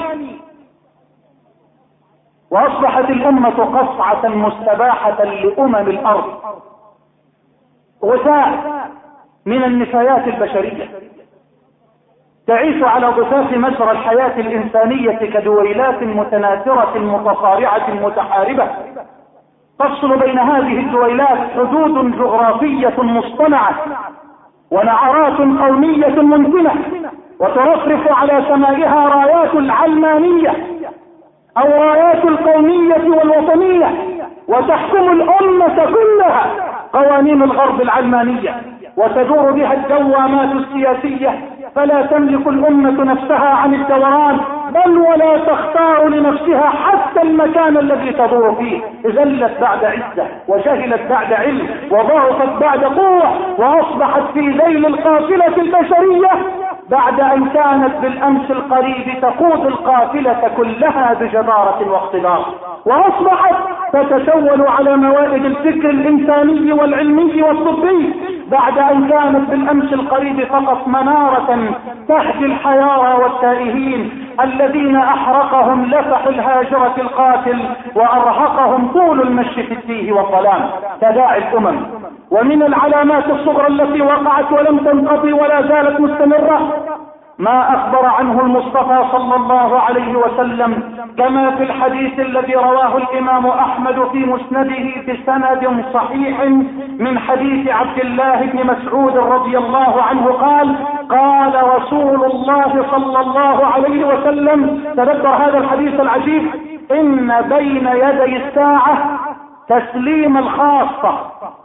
وأصبحت الأمة قصعة مستباحة لأمم الأرض، غثاء
من النفايات البشرية تعيش على ضفاف مجرى الحياة الإنسانية كدويلات متناثرة متصارعة متحاربة، تفصل بين هذه الدويلات حدود جغرافية مصطنعة ونعرات قومية ممكنة، وترفرف على سمائها رايات العلمانية أو رايات القومية والوطنية، وتحكم الأمة كلها قوانين الغرب العلمانية، وتدور بها الدوامات السياسية، فلا تملك الأمة نفسها عن الدوران، بل ولا تختار لنفسها حتى المكان الذي تدور فيه. ذلت بعد عزة، وجهلت بعد علم، وضعفت بعد قوة، وأصبحت في ذيل القافلة البشرية بعد أن كانت بالأمس القريب تقود القافلة كلها بجدارة واقتدار، وأصبحت تتسول على موائد الفكر الإنساني والعلمي والطبي بعد أن كانت بالأمس القريب فقط منارة تهدي الحيارى والتائهين الذين أحرقهم لفح الهاجرة القاتل وأرهقهم طول المشي في التيه والظلام. تداعي الأمم. ومن العلامات الصغرى التي وقعت ولم تنقضي ولا زالت مستمرة ما أخبر عنه المصطفى صلى الله عليه وسلم كما في الحديث الذي رواه الإمام أحمد في مسنده بسند صحيح من حديث عبد الله بن مسعود رضي الله عنه قال: قال رسول الله صلى الله عليه وسلم، تذكر هذا الحديث العجيب: إن بين يدي الساعة تسليم الخاصة.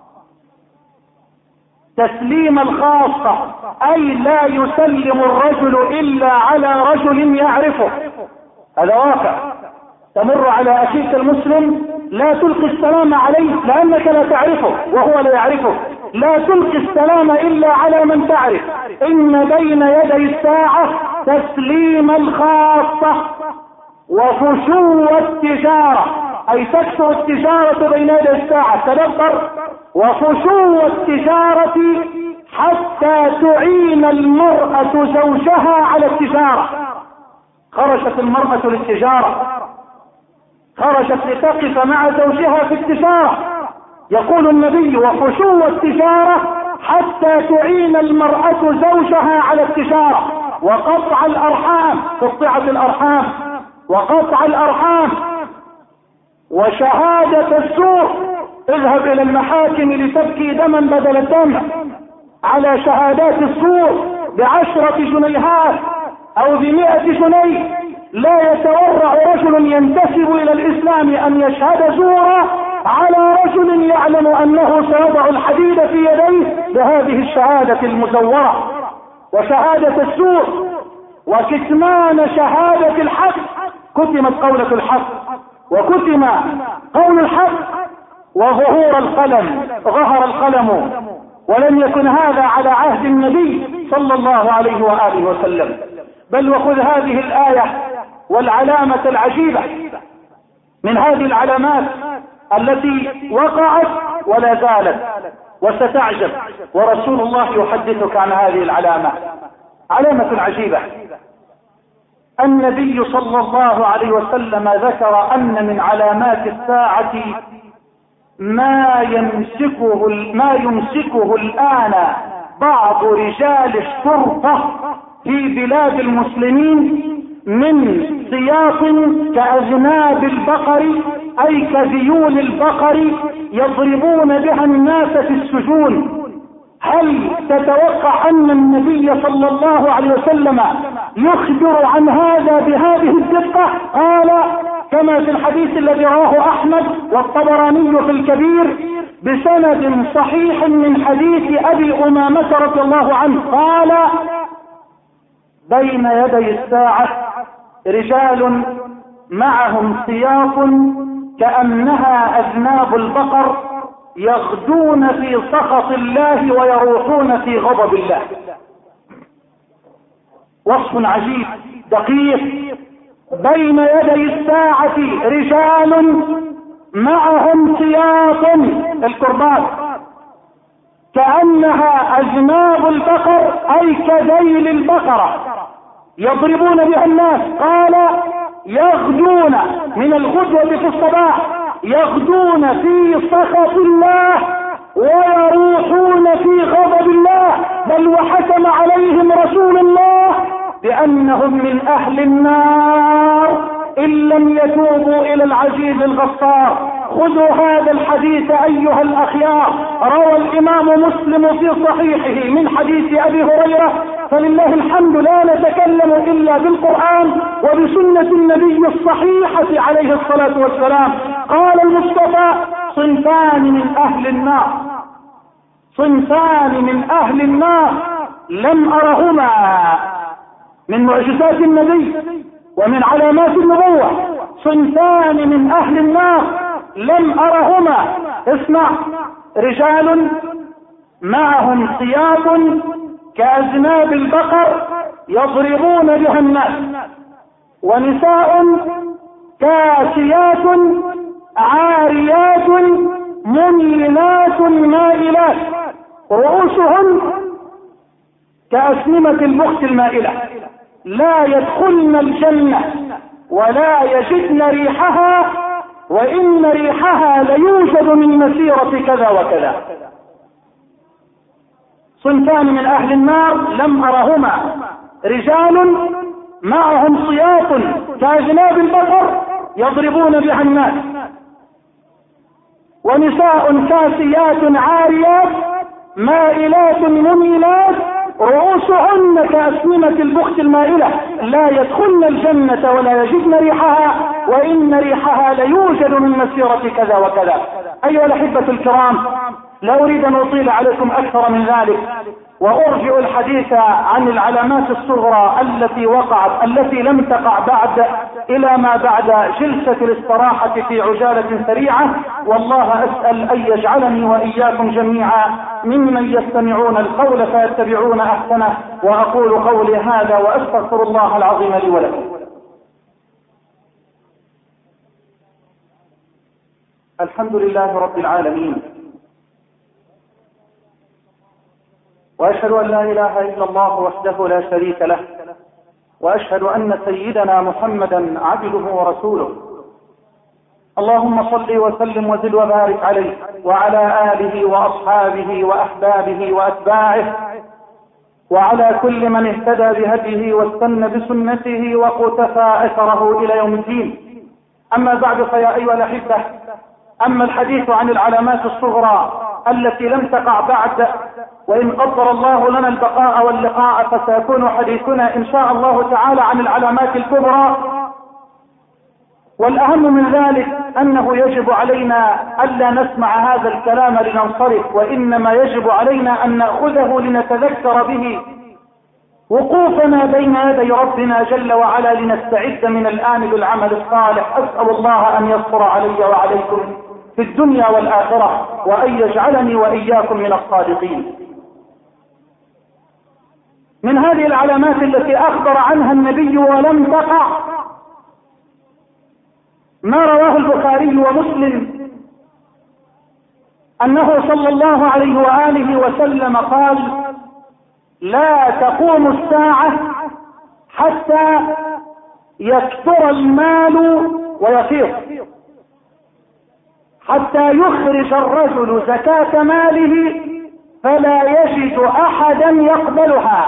تسليم الخاصة أي لا يسلم الرجل إلا على رجل يعرفه. هذا واقع. تمر على أخيك المسلم لا تلقي السلام عليه لأنك لا تعرفه وهو لا يعرفه. لا تلقي السلام إلا على من تعرف. إن بين يدي الساعة تسليم الخاصة وفشو التجارة، أي تكثر التجارة بين يدي الساعة. تدبر: وفشو التجارة حتى تعين المرأة زوجها على التجارة. خرجت المرأة للتجارة، خرجت لتقف مع زوجها في التجارة. يقول النبي: وفشو التجارة حتى تعين المرأة زوجها على التجارة. وقطع الأرحام، قطعت الأرحام، وقطع الأرحام، وشهادة الزور. اذهب إلى المحاكم لتبكي دما بدل الدم على شهادات الزور ب10 جنيهات أو ب100 جنيه. لا يتورع رجل ينتسب إلى الإسلام أن يشهد زورا على رجل يعلم أنه سيضع الحديد في يديه بهذه الشهادة المزورة. وشهادة الزور وكتمان شهادة الحق. كتمت قولة الحق وكتم قول الحق، وظهور القلم، ظهر القلم. ولم يكن هذا على عهد النبي صلى الله عليه وآله وسلم. بل وخذ هذه الآية والعلامة العجيبة من هذه العلامات التي وقعت ولا زالت وستعجب، ورسول الله يحدثك عن هذه العلامة. علامة عجيبة. النبي صلى الله عليه وسلم ذكر أن من علامات الساعة ما يمسكه الآن بعض رجال الشرطة في بلاد المسلمين من سياط كأذناب البقر، أي كذيول البقر، يضربون بها الناس في السجون. هل تتوقع أن النبي صلى الله عليه وسلم يخبر عن هذا بهذه الدقة؟ قال كما في الحديث الذي رواه أحمد والطبراني في الكبير بسند صحيح من حديث أبي أمامة رضي الله عنه قال: بين يدي الساعة رجال معهم سياط كأنها أذناب البقر يغدون في سخط الله ويروحون في غضب الله. وصف عجيب دقيق. بين يدي الساعة رجال معهم سياط، الكرباج، كأنها أذناب البقر، أي كذيل البقرة، يضربون بها الناس. قال: يغدون من الغدوة في الصباح، يغدون في سخط الله
ويروحون في غضب الله، بل وحكم عليهم رسول الله بأنهم من أهل النار إن لم يتوبوا إلى العزيز الغفار. خذوا هذا الحديث أيها الأخيار، روى الإمام مسلم في صحيحه من حديث أبي هريرة، فلله الحمد لا نتكلم إلا بالقرآن وبسنة النبي الصحيحة عليه الصلاة والسلام. قال المصطفى: صنفان من أهل النار، صنفان من أهل النار لم أرهما. من معجزات النبي ومن علامات النبوة: صنفان من أهل النار لم أرهما. اسمع: رجال معهم سياط كأذناب البقر يضربون بها الناس، ونساء كاسيات عاريات مميلات مائلات رؤوسهن كأسنمة البخت المائلة، لا يدخلن الجنة ولا يجدن ريحها، وإن ريحها ليوجد من مسيرة كذا وكذا. صنفان من أهل النار لم أرهما: رجال معهم سياط كأذناب البقر يضربون بها الناس، ونساء كاسيات عاريات مائلات مميلات رؤوسهن كأسنمة البخت المائلة، لا يدخلن الجنة ولا يجدن ريحها، وإن ريحها ليوجد من مسيرة كذا وكذا. أيها الأحبة الكرام، لا أريد أن أطيل عليكم أكثر من ذلك، وأرجع الحديث عن العلامات الصغرى التي لم تقع بعد إلى ما بعد جلسة الاستراحة في عجالة سريعة. والله أسأل أن يجعلني وإياكم جميعا ممن يستمعون القول فيتبعون أحسنه. وأقول قولي هذا وأستغفر الله العظيم لي ولكم. الحمد لله رب العالمين، وأشهد أن لا إله إلا الله وحده لا شريك له، وأشهد أن سيدنا محمدا عبده ورسوله. اللهم صل وسلم وزد وبارك عليه وعلى آله وأصحابه وأحبابه وأتباعه، وعلى كل من اهتدى بهديه واستنى بسنته وقتفى أثره إلى يوم الدين. أما بعد، فيا أيها الأحبة، أما الحديث عن العلامات الصغرى التي لم تقع بعد، وإن قدر الله لنا البقاء واللقاء فسيكون حديثنا إن شاء الله تعالى عن العلامات الكبرى. والأهم من ذلك أنه يجب علينا ألا نسمع هذا الكلام لننصرف، وإنما يجب علينا أن نأخذه لنتذكر به وقوفنا بين يدي ربنا جل وعلا، لنستعد من الآن بالعمل الصالح. أسأل الله أن يصبر علي وعليكم في الدنيا والآخرة، وأن يجعلني وإياكم من الصادقين. من هذه العلامات التي أخبر عنها النبي ولم تقع ما رواه البخاري ومسلم أنه صلى الله عليه وآله وسلم قال: لا تقوم الساعة حتى يكثر المال ويفيض، حتى يخرج الرجل زكاة ماله فلا يجد أحدا يقبلها،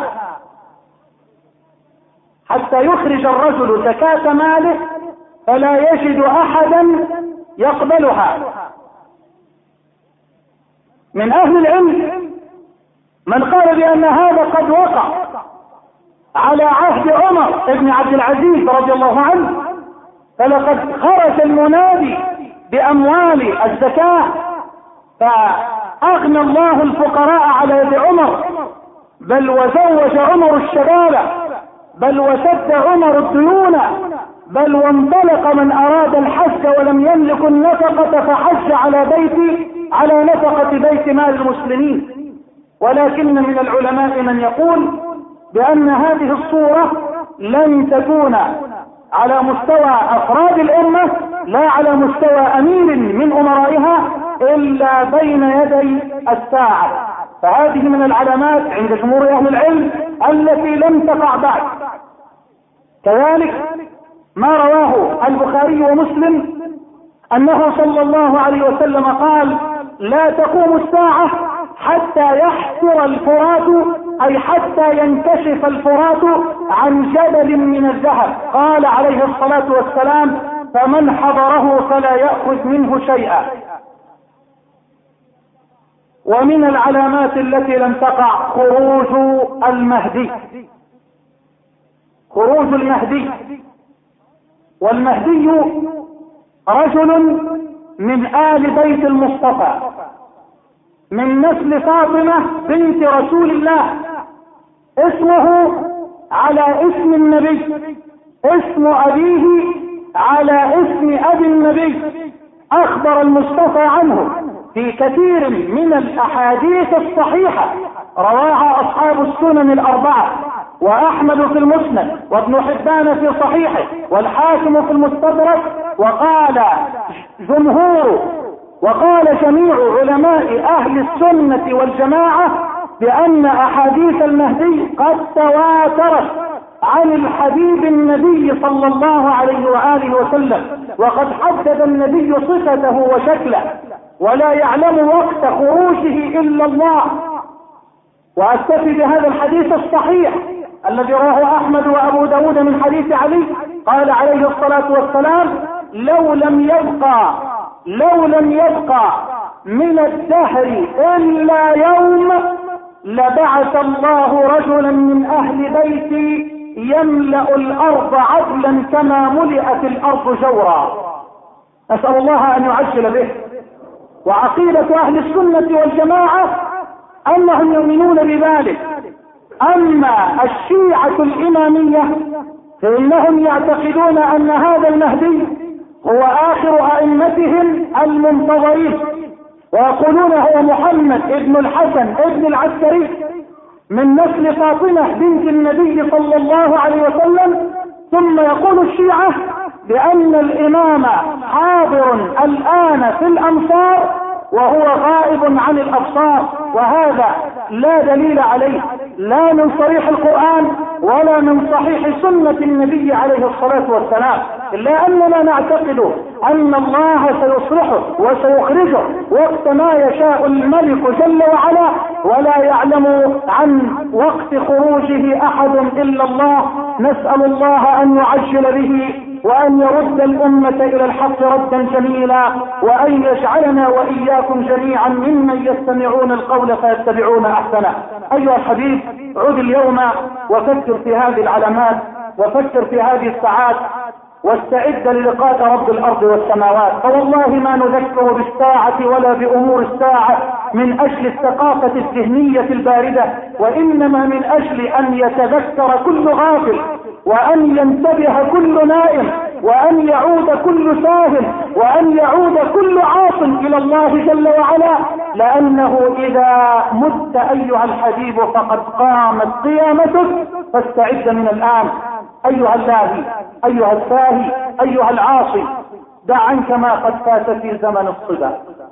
حتى يخرج الرجل زكاة ماله فلا يجد أحدا يقبلها. من أهل العلم من قال بأن هذا قد وقع على عهد عمر بن عبد العزيز رضي الله عنه، فلقد خرج المنادي بأموال الزكاة فأغنى الله الفقراء على يد عمر، بل وزوج عمر الشباب، بل وسد عمر الديون، بل وانطلق من أراد الحج ولم يملك النفقة فحج على نفقة بيت مال المسلمين. ولكن من العلماء من يقول بأن هذه الصورة لن تكون على مستوى أفراد الأمة، لا على مستوى أمير من أمرائها، إلا بين يدي الساعة. فهذه من العلامات عند جمهور أهل العلم التي لم تقع بعد. كذلك ما رواه البخاري ومسلم أنه صلى الله عليه وسلم قال: لا تقوم الساعة حتى يحفر الفرات، أي حتى ينكشف الفرات عن جبل من الذهب. قال عليه الصلاة والسلام: فمن حضره فلا يأخذ منه شيئا. ومن العلامات التي لم تقع خروج المهدي. خروج المهدي. والمهدي رجل من آل بيت المصطفى من نسل فاطمة بنت رسول الله، اسمه على اسم النبي، اسم أبيه على اسم أبي النبي. أخبر المصطفى عنه في كثير من الأحاديث الصحيحة، رواها أصحاب السنن الأربعة، وأحمد في المسند، وابن حبان في صحيحه، والحاكم في المستدرك. وقال جميع علماء أهل السنة والجماعة بأن أحاديث المهدي قد تواترت عن الحبيب النبي صلى الله عليه وآله وسلم، وقد حدد النبي صفته وشكله، ولا يعلم وقت خروجه إلا الله. وأكتفي بهذا الحديث الصحيح الذي رواه أحمد وأبو داود من حديث علي، قال عليه الصلاة والسلام: لو لم يبقى من الدهر إلا يوم لبعث الله رجلا من أهل بيتي يملأ الأرض عدلا كما ملئت الأرض جورا. أسأل الله أن يعجل به. وعقيدة أهل السنة والجماعة أنهم يؤمنون بذلك. أما الشيعة الإمامية فإنهم يعتقدون أن هذا المهدي هو آخر أئمتهم المنتظرين، ويقولون هو محمد ابن الحسن ابن العسكري من نسل فاطمة بنت النبي صلى الله عليه وسلم. ثم يقول الشيعة بأن الإمام حاضر الآن في الأمصار وهو غائب عن الأبصار، وهذا لا دليل عليه لا من صريح القرآن ولا من صحيح سنة النبي عليه الصلاة والسلام، إلا أننا نعتقد أن الله سيصلحه وسيخرجه وقت ما يشاء الملك جل وعلا، ولا يعلم عن وقت خروجه أحد إلا الله. نسأل الله أن يعجل به وأن يرد الأمة إلى الحق ردا جميلا، وأن يجعلنا وإياكم جميعا ممن يستمعون القول فيتبعون أحسنه. أيها الحبيب، عد اليوم وفكر في هذه العلامات، وفكر في هذه الساعات، واستعد للقاء رب الأرض والسماوات. فوالله ما نذكر بالساعة ولا بأمور الساعة من أجل الثقافة الذهنية الباردة، وإنما من أجل أن يتذكر كل غافل، وأن ينتبه كل نائم، وأن يعود كل ساهل، وأن يعود كل عاص إلى الله جل وعلا، لأنه إذا مت أيها الحبيب فقد قامت قيامتك. فاستعد من الآن أيها اللاهي، أيها الساهي، أيها العاصي. دع عنك ما قد فات في زمن الصبا،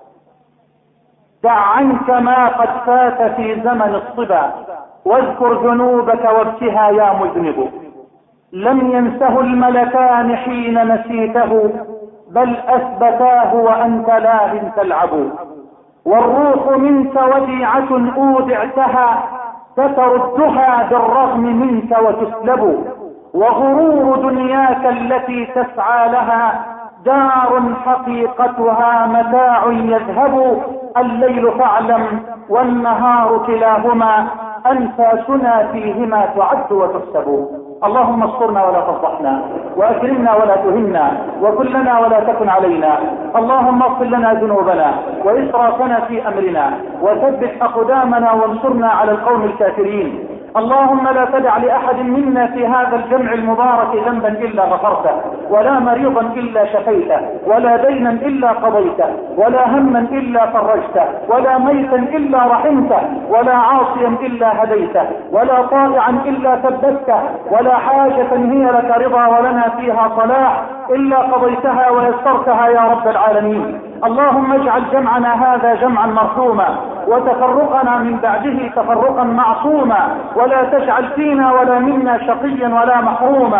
دع عنك ما قد فات في زمن الصبا، واذكر ذنوبك وابكها يا مذنب. لم ينسه الملكان حين نسيته، بل أثبتاه وأنت لاه تلعب. والروح منك وديعة أودعتها، فتردها بالرغم منك وتسلب. وغرور دنياك التي تسعى لها دار حقيقتها متاع يذهب. الليل فاعلم والنهار كلاهما أنفاسنا فيهما تعد وتحسب. اللهم استرنا ولا تفضحنا، واكرمنا ولا تهنا، وكلنا ولا تكن علينا. اللهم اغفر لنا ذنوبنا وإسرافنا في أمرنا، وثبت أقدامنا وانصرنا على القوم الكافرين. اللهم لا تدع لأحد منا في هذا الجمع المبارك ذنبا إلا غفرته، ولا مريضا إلا شفيته، ولا دينا إلا قضيته، ولا هما إلا فرجته، ولا ميتا إلا رحمته، ولا عاصيا إلا هديته، ولا طائعا إلا ثبته، ولا حاجة هي لك رضا ولنا فيها صلاح إلا قضيتها ويسرتها يا رب العالمين. اللهم اجعل جمعنا هذا جمعا مرحوما، وتفرقنا من بعده تفرقا معصوما، ولا تجعل فينا ولا منا شقيا ولا محروما.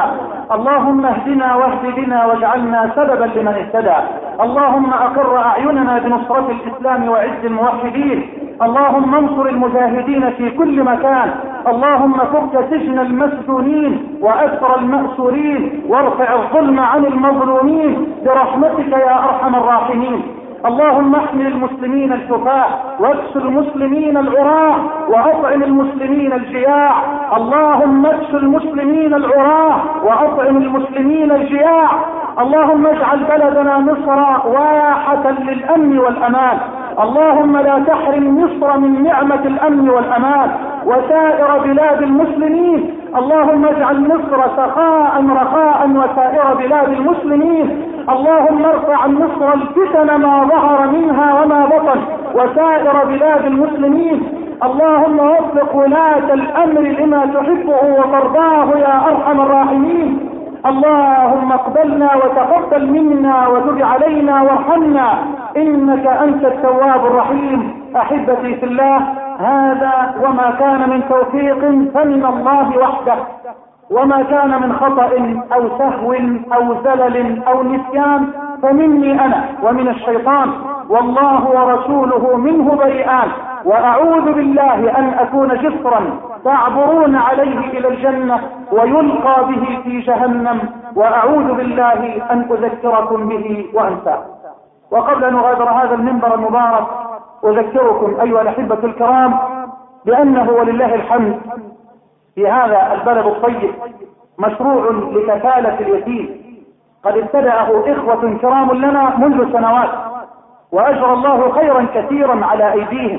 اللهم اهدنا واهد بنا واجعلنا سببا لمن اهتدى. اللهم أقر أعيننا بنصرة الإسلام وعز الموحدين. اللهم انصر المجاهدين في كل مكان. اللهم فك سجن المسجونين وأسر المأسورين وارفع الظلم عن المظلومين برحمتك يا أرحم الراحمين. اللهم احمل المسلمين الشفاة واكس المسلمين العراة وأطعم المسلمين الجياع. اللهم اكس المسلمين العراة وأطعم المسلمين الجياع. اللهم اجعل بلدنا مصر واحة للأمن والأمان. اللهم لا تحرم مصر من نعمة الأمن والأمان وسائر بلاد المسلمين. اللهم اجعل مصر سخاء رخاء وسائر بلاد المسلمين. اللهم ارفع عن مصر الفتن ما ظهر منها وما بطن وسائر بلاد المسلمين. اللهم وفق ولاة الأمر لما تحبه وترضاه يا أرحم الراحمين. اللهم اقبلنا وتقبل منا وتب علينا وارحمنا إنك أنت التواب الرحيم. أحبتي في الله، هذا وما كان من توفيق فمن الله وحده، وما كان من خطأ أو سهو أو زلل أو نسيان فمني أنا ومن الشيطان، والله ورسوله منه بريئان. وأعوذ بالله أن أكون جسرا تعبرون عليه إلى الجنة ويلقى به في جهنم، وأعوذ بالله أن أذكركم به وأنساه. وقبل أن أغادر هذا المنبر المبارك أذكركم أيها الأحبة الكرام بأنه ولله الحمد في هذا البلد الطيب مشروع لكفالة اليتيم قد ابتدأه إخوة كرام لنا منذ سنوات، وأجرى الله خيرا كثيرا على أيديهم،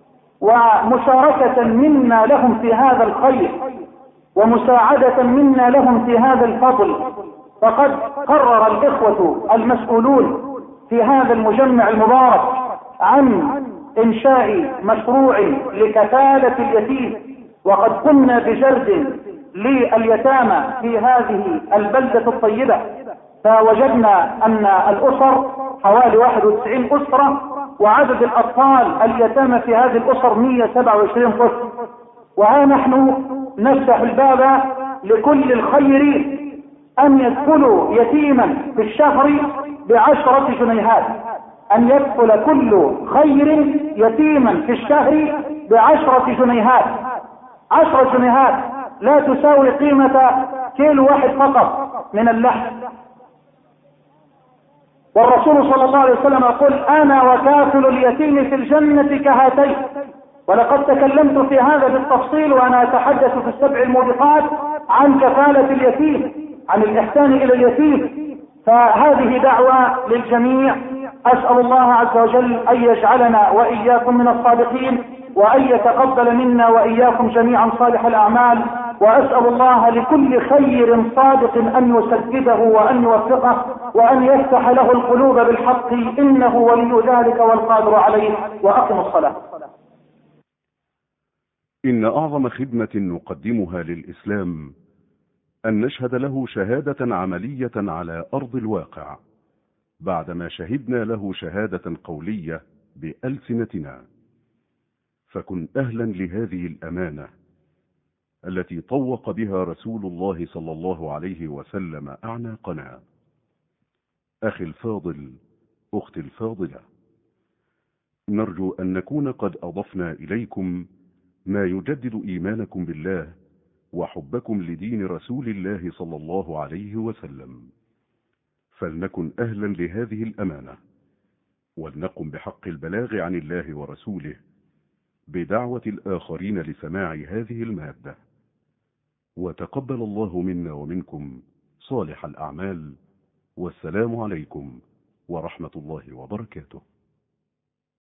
ومشاركة منا لهم في هذا الخير ومساعدة منا لهم في هذا الفضل. فقد قرر الإخوة المسؤولون في هذا المجمع المبارك عن إنشاء مشروع لكفالة اليتيم، وقد قمنا بجرد لليتامى في هذه البلدة الطيبة، فوجدنا أن الأسر حوالي 91 أسرة، وعدد الأطفال اليتامى في هذه الأسر 127 طفل. وها نحن نفتح الباب لكل الخيرين أن يدخلوا يتيما في الشهر ب10 جنيهات، أن يدخل كل خير يتيما في الشهر ب10 جنيهات. 10 جنيهات لا تساوي قيمة كيلو واحد فقط من اللحم. والرسول صلى الله عليه وسلم يقول: أنا وكافل اليتيم في الجنة كهاتين. ولقد تكلمت في هذا بالتفصيل وأنا أتحدث في السبع الموبقات عن كفالة اليتيم، عن الإحسان إلى اليتيم. فهذه دعوة للجميع. أسأل الله عز وجل أن يجعلنا وإياكم من الصادقين، وأن يتقبل منا وإياكم جميعا صالح الأعمال. وأسأل الله لكل خير صادق أن يسدده وأن يوفقه وأن يفتح له القلوب بالحق، إنه ولي ذلك والقادر عليه. وأقم الصلاة.
إن أعظم خدمة نقدمها للإسلام أن نشهد له شهادة عملية على أرض الواقع بعدما شهدنا له شهادة قولية بألسنتنا. فكن أهلا لهذه الأمانة التي طوق بها رسول الله صلى الله عليه وسلم أعناقنا. أخي الفاضل، أختي الفاضلة، نرجو أن نكون قد أضفنا إليكم ما يجدد إيمانكم بالله وحبكم لدين رسول الله صلى الله عليه وسلم. فلنكن أهلا لهذه الأمانة، ولنقم بحق البلاغ عن الله ورسوله بدعوة الآخرين لسماع هذه المادة. وتقبل الله منا ومنكم صالح الأعمال، والسلام عليكم ورحمة الله وبركاته.